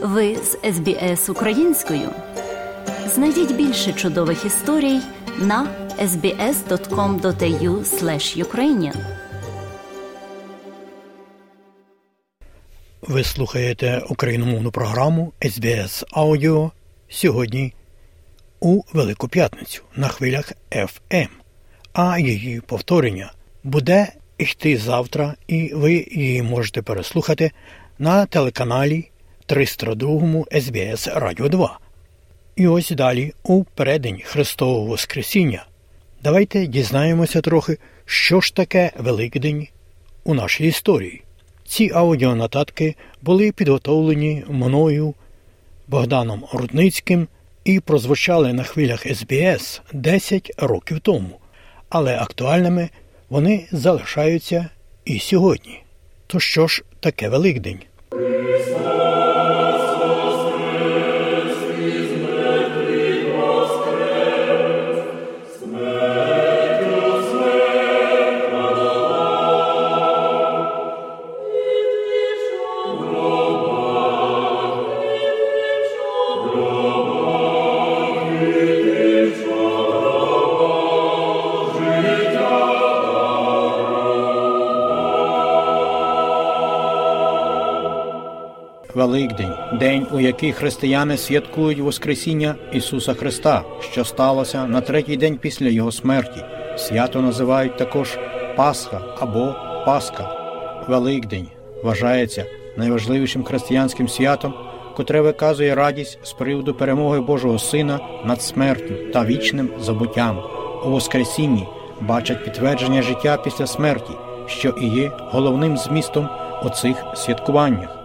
Ви з СБС українською. Знайдіть більше чудових історій на sbs.com.au/Ukrainian. Ви слухаєте україномовну програму SBS Audio сьогодні у Велику П'ятницю на хвилях FM, а її повторення буде йти завтра, і ви її можете переслухати на телеканалі 302 SBS Радіо 2. І ось далі, у переддень Христового Воскресіння, давайте дізнаємося трохи, що ж таке Великдень у нашій історії. Ці аудіонотатки були підготовлені мною, Богданом Рудницьким, і прозвучали на хвилях SBS 10 років тому. Але актуальними вони залишаються і сьогодні. То що ж таке Великдень? Великдень – день, у який християни святкують Воскресіння Ісуса Христа, що сталося на третій день після Його смерті. Свято називають також Пасха або Пасха. Великдень вважається найважливішим християнським святом, котре виказує радість з приводу перемоги Божого Сина над смертю та вічним забуттям. У Воскресінні бачать підтвердження життя після смерті, що і є головним змістом у цих святкуваннях.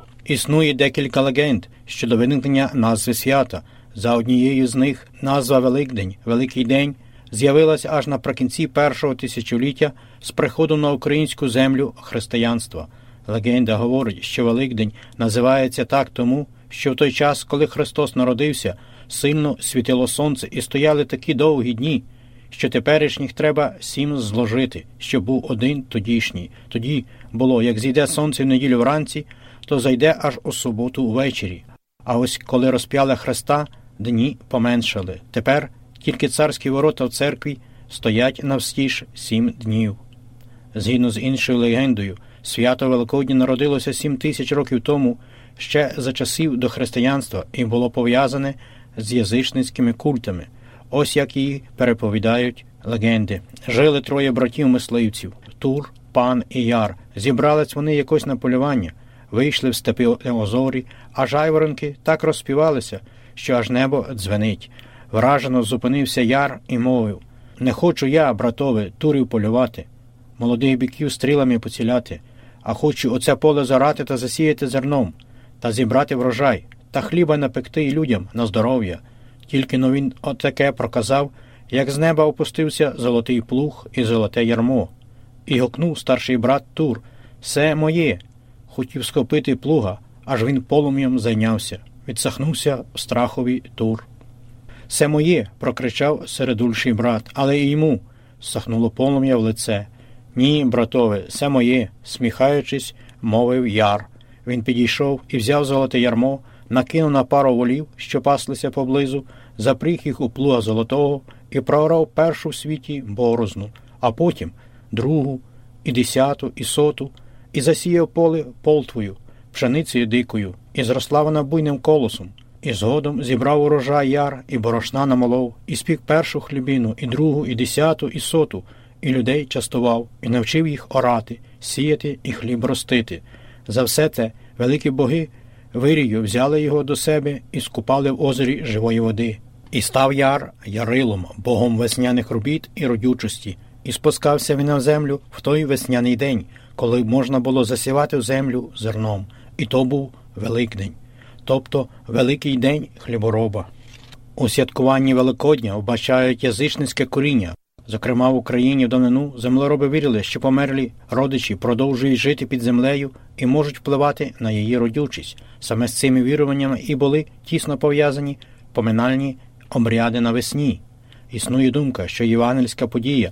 Існує декілька легенд щодо виникнення назви свята. За однією з них назва Великдень, Великий день, з'явилася аж наприкінці першого тисячоліття з приходом на українську землю християнства. Легенда говорить, що Великдень називається так тому, що в той час, коли Христос народився, сильно світило сонце і стояли такі довгі дні, що теперішніх треба 7 зложити, щоб був один тодішній. Тоді було, як зійде сонце в неділю вранці, то зайде аж у суботу ввечері. А ось коли розп'яли Христа, дні поменшали. Тепер тільки царські ворота в церкві стоять навстіж 7 днів. Згідно з іншою легендою, свято Великодня народилося 7000 років тому, ще за часів до християнства, і було пов'язане з язичницькими культами. Ось як її переповідають легенди. Жили 3 братів-мисливців – Тур, Пан і Яр. Зібрались вони якось на полювання. Вийшли в степи озорі, а жайворонки так розспівалися, що аж небо дзвенить. Вражено зупинився Яр і мовив: «Не хочу я, братове, турів полювати, молодих биків стрілами поціляти, а хочу оце поле зорати та засіяти зерном, та зібрати врожай, та хліба напекти і людям на здоров'я». Тільки-но він отаке проказав, як з неба опустився золотий плуг і золоте ярмо. І гукнув старший брат Тур: «Се моє!» Хотів схопити плуга, аж він полум'ям зайнявся. Відсахнувся в страхові Тур. «Се моє!» – прокричав середульший брат, але і йому сахнуло полум'я в лице. «Ні, братове, се моє!» – сміхаючись, мовив Яр. Він підійшов і взяв золоте ярмо, накинув на пару волів, що паслися поблизу, запріг їх у плуга золотого і проорав першу в світі борозну, а потім другу, і 10-ту, і 100-ту, і засіяв поле полтвою, пшеницею дикою, і зросла вона буйним колосом. І згодом зібрав урожай Яр, і борошна намолов, і спік першу хлібину, і другу, і 10-ту, і 100-ту, і людей частував, і навчив їх орати, сіяти і хліб ростити. За все це великі боги вирію взяли його до себе і скупали в озері живої води. І став Яр Ярилом, богом весняних робіт і родючості, і спускався він на землю в той весняний день, коли можна було засівати в землю зерном. І то був Великдень, тобто Великий день хлібороба. У святкуванні Великодня вбачають язичницьке коріння. Зокрема, в Україні в давнину землероби вірили, що померлі родичі продовжують жити під землею і можуть впливати на її родючість. Саме з цими віруваннями і були тісно пов'язані поминальні обряди навесні. Існує думка, що євангельська подія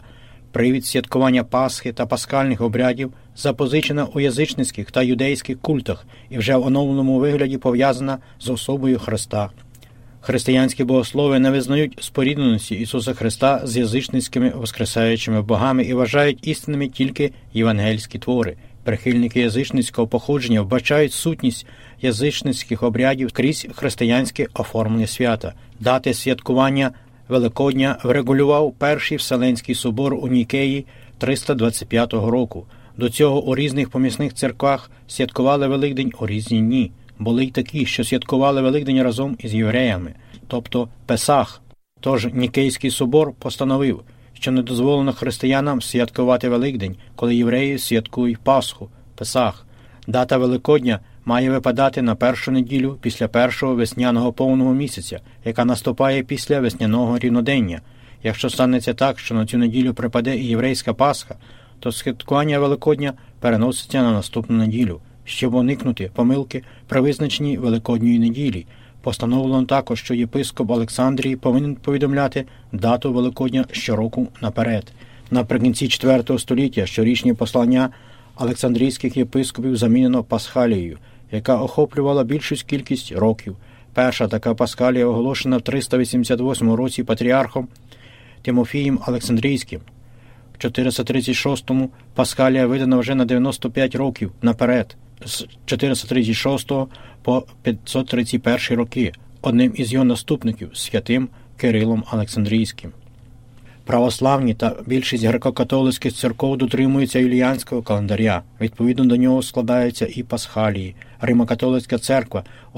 Привід святкування Пасхи та пасхальних обрядів запозичена у язичницьких та юдейських культах і вже в оновленому вигляді пов'язана з особою Христа. Християнські богослови не визнають спорідненості Ісуса Христа з язичницькими воскресаючими богами і вважають істинними тільки євангельські твори. Прихильники язичницького походження вбачають сутність язичницьких обрядів крізь християнське оформлення свята. Дати святкування Великодня врегулював Перший Вселенський собор у Нікеї 325 року. До цього у різних помісних церквах святкували Великдень у різні дні. Були й такі, що святкували Великдень разом із євреями, тобто Песах. Тож Нікейський собор постановив, що не дозволено християнам святкувати Великдень, коли євреї святкують Пасху, Песах. Дата Великодня має випадати на першу неділю після першого весняного повного місяця, яка наступає після весняного рівнодення. Якщо станеться так, що на цю неділю припаде і єврейська Пасха, то святкування Великодня переноситься на наступну неділю, щоб уникнути помилки при визначенні Великодньої неділі. Постановлено також, що єпископ Олександрії повинен повідомляти дату Великодня щороку наперед. Наприкінці IV століття щорічні послання Олександрійських єпископів замінено Пасхалією, яка охоплювала більшу кількість років. Перша така Пасхалія оголошена в 388 році патріархом Тимофієм Олександрійським. В 436-му Пасхалія видана вже на 95 років наперед, з 436 по 531 роки, одним із його наступників, святим Кирилом Олександрійським. Православні та більшість греко-католицьких церков дотримуються юліанського календаря. Відповідно до нього складаються і Пасхалії. Римо-католицька церква у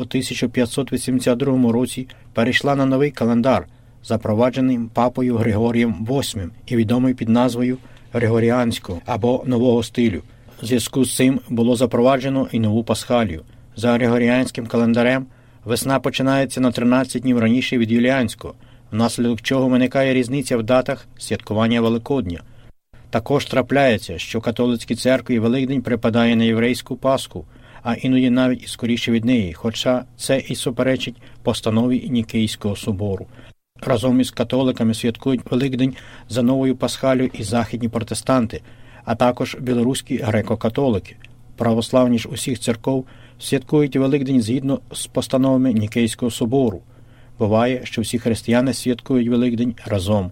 1582 році перейшла на новий календар, запроваджений папою Григорієм VIII і відомий під назвою Григоріанського або нового стилю. В зв'язку з цим було запроваджено і нову Пасхалію. За Григоріанським календарем весна починається на 13 днів раніше від юліанського, внаслідок чого виникає різниця в датах святкування Великодня. Також трапляється, що в католицькій церкві Великдень припадає на єврейську Пасху, а іноді навіть і скоріше від неї, хоча це і суперечить постанові Нікейського собору. Разом із католиками святкують Великдень за новою Пасхалію і західні протестанти, а також білоруські греко-католики. Православні ж усіх церков святкують Великдень згідно з постановами Нікейського собору. Буває, що всі християни святкують Великдень разом.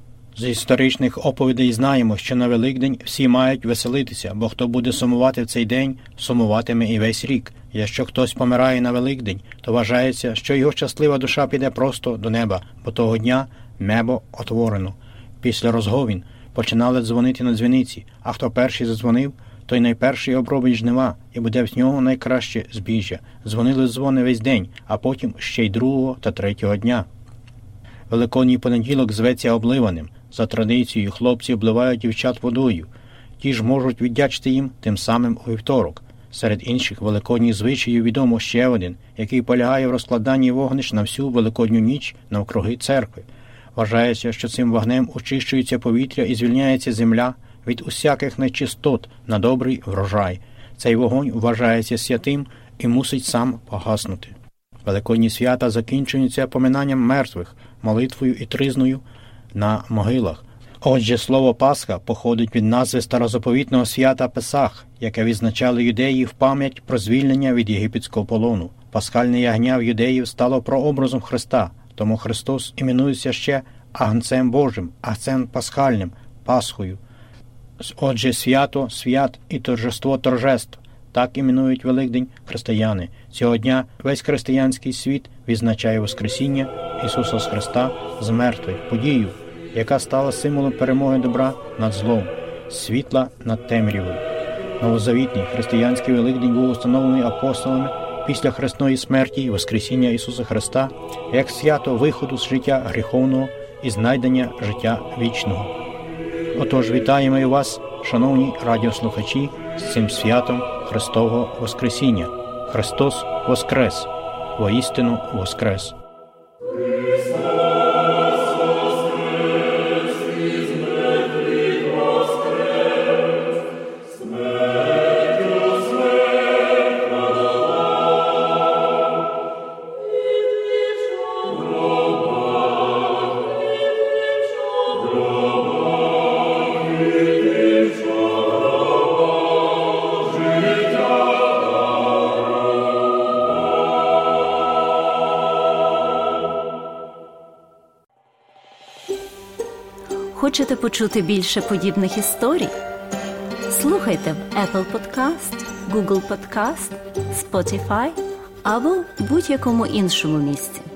З історичних оповідей знаємо, що на Великдень всі мають веселитися, бо хто буде сумувати в цей день, сумуватиме і весь рік. Якщо хтось помирає на Великдень, то вважається, що його щаслива душа піде просто до неба, бо того дня небо отворено. Після розговін починали дзвонити на дзвіниці, а хто перший задзвонив, той найперший обробить жнива, і буде в нього найкраще збіжжя. Дзвонили дзвони весь день, а потім ще й другого та третього дня. Великодній понеділок зветься обливаним. За традицією хлопці обливають дівчат водою. Ті ж можуть віддячити їм тим самим у вівторок. Серед інших великодніх звичаїв відомо ще один, який полягає в розкладанні вогнищ на всю Великодню ніч навкруги церкви. Вважається, що цим вогнем очищується повітря і звільняється земля від усяких нечистот на добрий врожай. Цей вогонь вважається святим і мусить сам погаснути. Великодні свята закінчуються поминанням мертвих, молитвою і тризною на могилах. Отже, слово Пасха походить від назви старозаповітного свята Песах, яке відзначали юдеї в пам'ять про звільнення від єгипетського полону. Пасхальне ягня в юдеїв стало прообразом Христа, тому Христос іменується ще Агнцем Божим, Агнцем Пасхальним, Пасхою. Отже, свято, свят і торжество торжеств. Так іменують Великдень християни. Цього дня весь християнський світ відзначає Воскресіння Ісуса Христа з мертвих, подію, яка стала символом перемоги добра над злом, світла над темрявою. Новозавітній християнський Великдень був установлений апостолами після хресної смерті і Воскресіння Ісуса Христа як свято виходу з життя гріховного і знайдення життя вічного. Отож, вітаємо і вас, шановні радіослухачі, з цим святом Христового Воскресіння. Христос Воскрес! Воістину Воскрес! Хочете почути більше подібних історій? Слухайте в Apple Podcast, Google Podcast, Spotify або будь-якому іншому місці.